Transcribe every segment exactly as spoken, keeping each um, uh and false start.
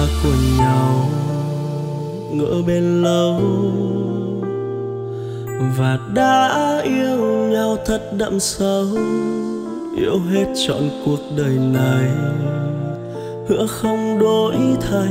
của nhau ngỡ bên lâu, và đã yêu nhau thật đậm sâu, yêu hết trọn cuộc đời này, hứa không đổi thay.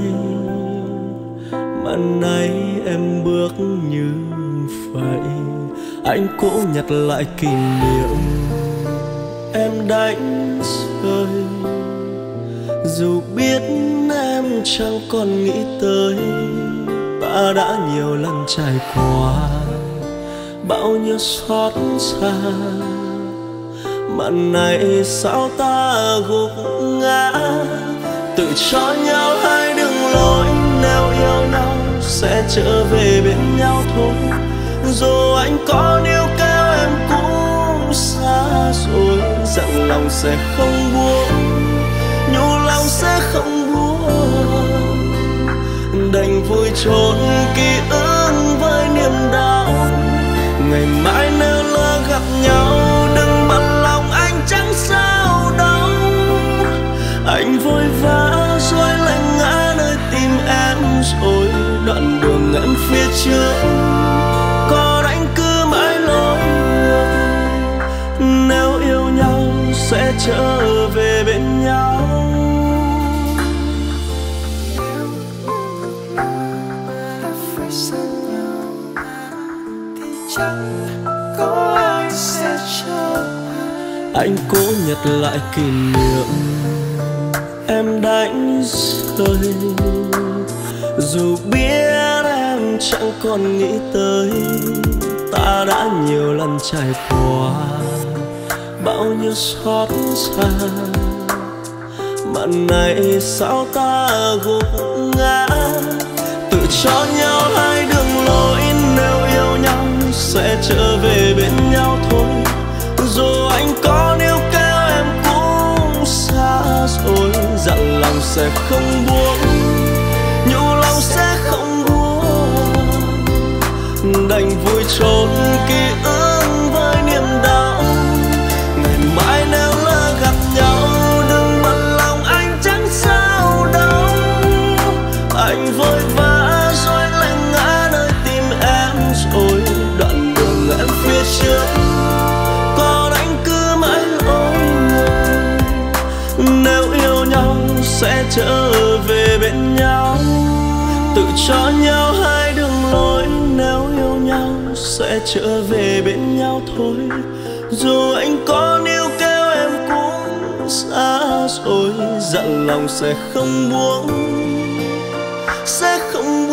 Mà nay em bước như vậy, anh cũng nhặt lại kỷ niệm em đánh rơi. Dù biết em chẳng còn nghĩ tới, ta đã nhiều lần trải qua bao nhiêu xót xa. Mà này sao ta gục ngã, tự cho nhau hai đường lối. Nếu yêu nhau sẽ trở về bên nhau thôi, dù anh có níu kéo em cũng xa rồi. Dặn lòng sẽ không buông, nhủ lòng sẽ không buông, đành vui trốn ký ức với niềm đau. Ngày mai nếu lỡ gặp nhau đừng bận lòng, anh chẳng sao đâu. Anh vội vã rồi lại ngã nơi tim em rồi. Đoạn đường em phía trước còn anh cứ mãi lối ngược. Nếu yêu nhau sẽ trở về bên nhau. Anh cố nhặt lại kỷ niệm em đánh rơi. Dù biết em chẳng còn nghĩ tới, ta đã nhiều lần trải qua bao nhiêu xót xa. Mà này sao ta gục ngã, tự cho nhau hai đường lối. Nếu yêu nhau sẽ trở về bên nhau thôi, dù anh có níu kéo em cũng xa rồi. Dặn lòng sẽ không buông, nhủ lòng sẽ không buông, đành vui trốn ký ức với niềm đau. Ngày mai nếu lỡ gặp nhau đừng bận lòng, anh chẳng sao đâu. Anh vội vã rồi lại ngã nơi tim em rồi. Đoạn đường em phía trước còn anh cứ mãi lối ngược. Nếu yêu nhau sẽ trở về bên nhau, tự cho nhau hai đường lối. Nếu yêu nhau sẽ trở về bên nhau thôi, dù anh có níu kéo em cũng xa rồi. Dặn lòng sẽ không buông, sẽ không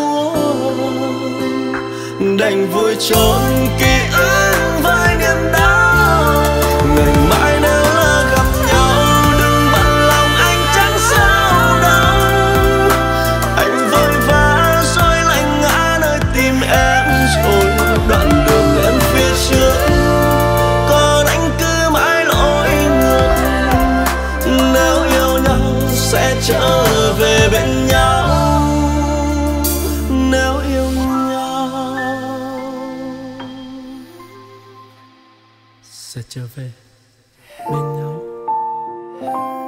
buông, đành vui trốn ký ức với niềm đau. Ngày mai nếu lỡ gặp nhau đừng bận lòng, anh chẳng sao đâu. Anh vội vã rồi lại ngã nơi tim em rồi. Đoạn đường em phía trước còn anh cứ mãi lối ngược. Nếu yêu nhau sẽ trở về bên nhau. Nếu yêu nhau sẽ trở về bên nhau.